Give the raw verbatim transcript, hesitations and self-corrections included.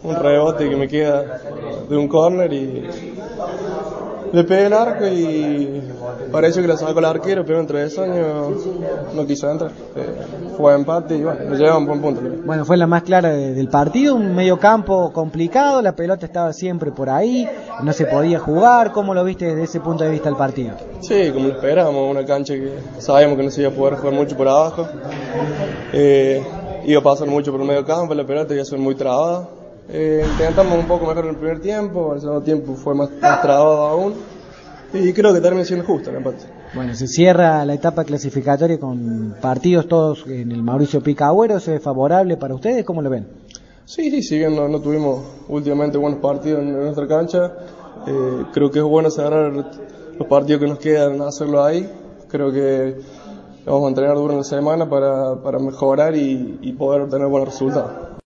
un rebote que me queda de un córner y le pegué el arco y pareció que la sacó el arquero, pero entre tres años no quiso entrar. Eh, fue empate y bueno, nos llevamos buen punto. Bueno, fue la más clara de, del partido, un medio campo complicado, la pelota estaba siempre por ahí, no se podía jugar. ¿Cómo lo viste desde ese punto de vista el partido? Sí, como lo esperábamos, una cancha que sabíamos que no se iba a poder jugar mucho por abajo. Eh, iba a pasar mucho por el medio campo, la pelota iba a ser muy trabada. Eh, intentamos un poco mejor en el primer tiempo, en el segundo tiempo fue más, más trabado aún y creo que termina siendo justo el empate. Bueno, se cierra la etapa clasificatoria con partidos todos en el Mauricio Pica Agüero. ¿Eso es favorable para ustedes? ¿Cómo lo ven? Sí, sí, si bien no, no tuvimos últimamente buenos partidos en, en nuestra cancha, eh, creo que es bueno cerrar los partidos que nos quedan, hacerlo ahí. Creo que vamos a entrenar duro en la semana para, para mejorar y, y poder obtener buenos resultados.